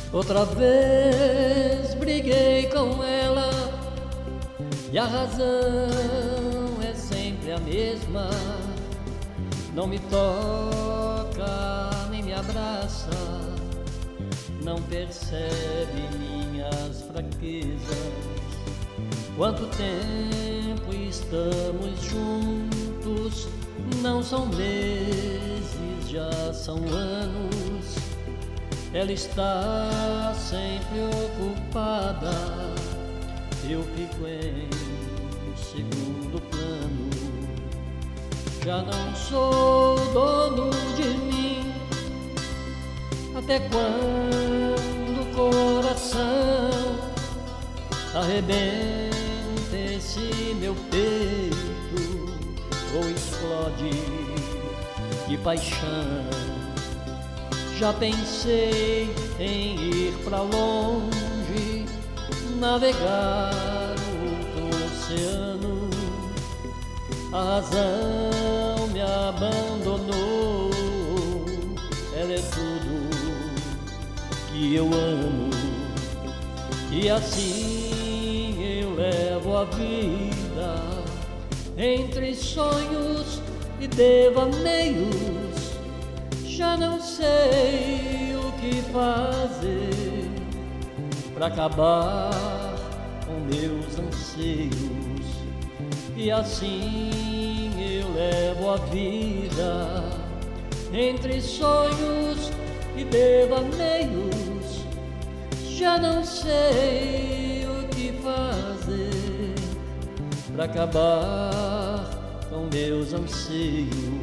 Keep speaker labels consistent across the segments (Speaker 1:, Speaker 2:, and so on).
Speaker 1: Outra vez briguei com ela e a razão é sempre a mesma. Não me toca nem me abraça, não percebe minhas fraquezas. Quanto tempo estamos juntos, não são meses, já são anos. Ela está sempre ocupada, eu fico em segundo plano. Já não sou dono de mim. Até quando o coração arrebenta esse meu peito ou explode de paixão? Já pensei em ir pra longe, navegar outro oceano. A razão me abandonou, ela é tudo que eu amo. E assim eu levo a vida entre sonhos e devaneios. Já não sei o que fazer pra acabar com meus anseios. E assim eu levo a vida entre sonhos e devaneios. Já não sei o que fazer pra acabar com meus anseios.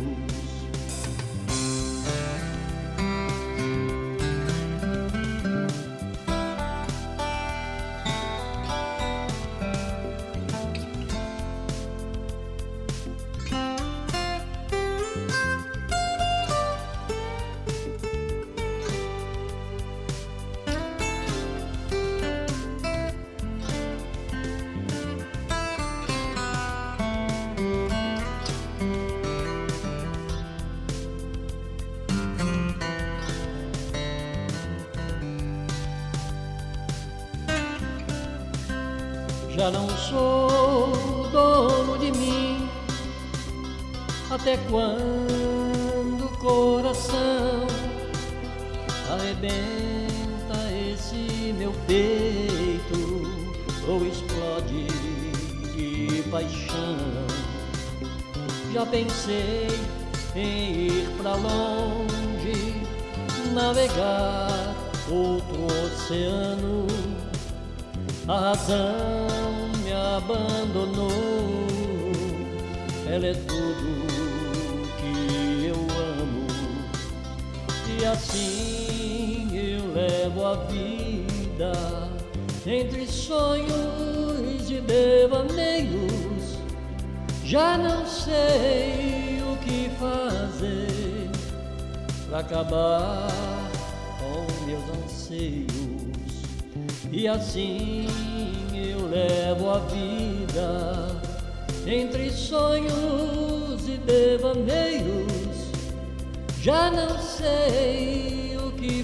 Speaker 1: Já não sou dono de mim. Até quando o coração arrebenta esse meu peito ou explode de paixão? Já pensei em ir pra longe, navegar outro oceano. A razão me abandonou, ela é tudo que eu amo. E assim eu levo a vida entre sonhos e devaneios. Já não sei o que fazer pra acabar com meus anseios. E assim eu levo a vida entre sonhos e devaneios. Já não sei o que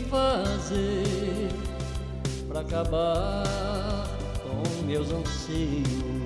Speaker 1: fazer pra acabar com meus anseios.